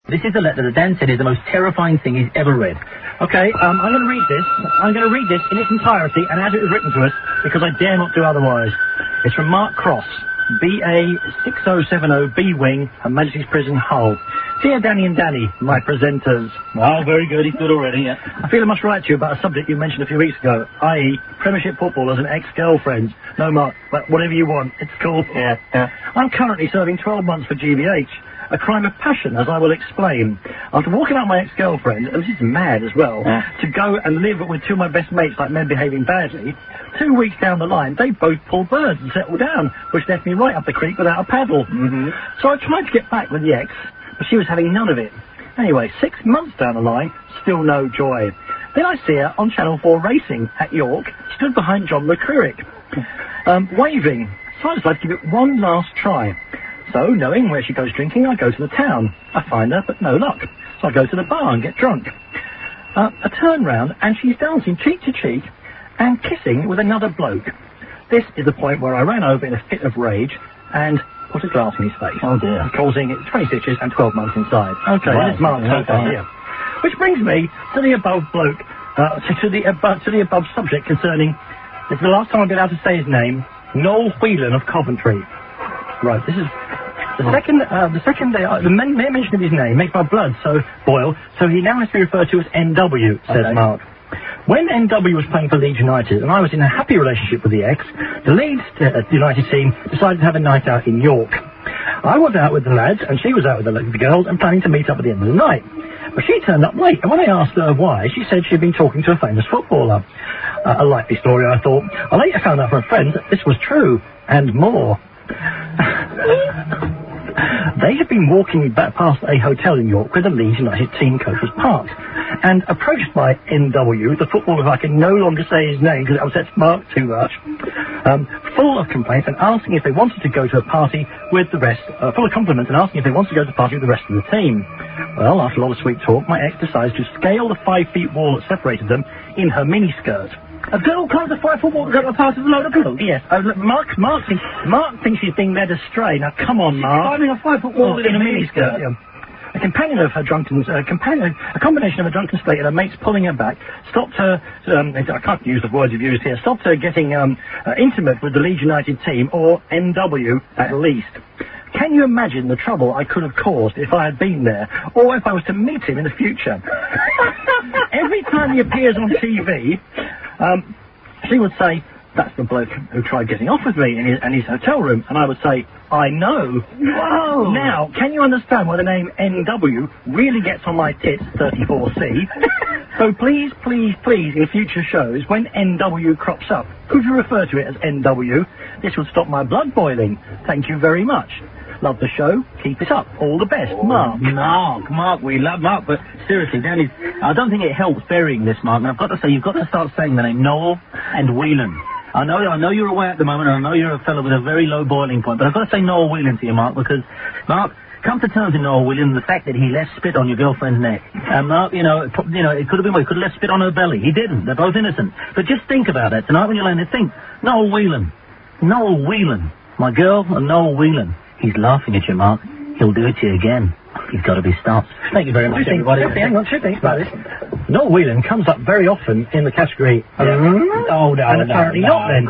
This is a letter that Dan said is the most terrifying thing he's ever read. Okay, I'm going to read this. I'm going to read this in its entirety and as it was written to us, because I dare not do otherwise. It's from Mark Cross, BA6070 B Wing, Her Majesty's Prison, Hull. Dear Danny and Danny, my presenters. Oh, very good. He's good already, yeah. I feel I must write to you about a subject you mentioned a few weeks ago, i.e. Premiership footballers and ex-girlfriends. No, Mark, but whatever you want, it's cool. Yeah. I'm currently serving 12 months for GBH. A crime of passion, as I will explain. After walking out my ex-girlfriend, and this is mad as well, to go and live with two of my best mates like men behaving badly, 2 weeks down the line, they both pulled birds and settled down, which left me right up the creek without a paddle. So I tried to get back with the ex, but she was having none of it. Anyway, 6 months down the line, still no joy. Then I see her on Channel 4 Racing at York, stood behind John McCririck, waving. So I decided to give it one last try. So, knowing where she goes drinking, I go to the town. I find her, but no luck. So I go to the bar and get drunk. I turn round, and she's dancing cheek to cheek and kissing with another bloke. This is the point where I ran over in a fit of rage and put a glass in his face. Oh, dear. Causing 20 stitches and 12 months inside. Okay, Wow. this is Mark's here. Which brings me to the above bloke, to the above subject concerning, this is the last time I've been able to say his name, Noel Whelan of Coventry. Right, this is... The mere mention of his name makes my blood boil, so he now has to be referred to as NW, says Mark. When NW was playing for Leeds United, and I was in a happy relationship with the ex, the Leeds United team decided to have a night out in York. I was out with the lads, and she was out with the girls, and planning to meet up at the end of the night. But she turned up late, and when I asked her why, she said she'd been talking to a famous footballer. A likely story, I thought. I later found out from a friend that this was true, and more. They had been walking back past a hotel in York where the Leeds United team coach was parked, and approached by NW, the footballer who I can no longer say his name because it upsets Mark too much, full of complaints and asking if they wanted to go to a party with the rest, full of compliments and asking if they wanted to go to the party with the rest of the team. Well, after a lot of sweet talk, my ex decides to scale the 5-foot wall that separated them in her miniskirt. A girl climbs a 5-foot wall to go to a party with a load of girls? Yes. Mark thinks she's being led astray. Now, come on, Mark. Climbing a 5-foot wall in a miniskirt. Yeah. A companion of her a combination of a drunken state and her mates pulling her back, stopped her, I can't use the words you've used here, stopped her getting intimate with the Leeds United team, or NW at least. Can you imagine the trouble I could have caused if I had been there, or if I was to meet him in the future? Every time he appears on TV, she would say, "That's the bloke who tried getting off with me in his hotel room," and I would say, "I know." Whoa! Now, can you understand why the name NW really gets on my tits, 34C? So please, in future shows, when NW crops up, could you refer to it as NW? This would stop my blood boiling. Thank you very much. Love the show. Keep it up. All the best. Mark. Mark, we love Mark, but seriously, Danny, I don't think it helps burying this, Mark. And I've got to say, you've got to start saying the name Noel and Whelan. I know you're away at the moment, and I know you're a fellow with a very low boiling point, but I've got to say Noel Whelan to you, Mark, because, Mark, come to terms with Noel Whelan, the fact that he left spit on your girlfriend's neck. And Mark, it could have been worse. He could have left spit on her belly. He didn't. They're both innocent. But just think about it. Tonight when you're laying there, think, Noel Whelan, my girl and Noel Whelan. He's laughing at you, Mark. He'll do it to you again. He's got to be stopped. Thank you very much, everybody. Hang on, 2 things about this. Noel Whelan comes up very often in the category. And apparently not then.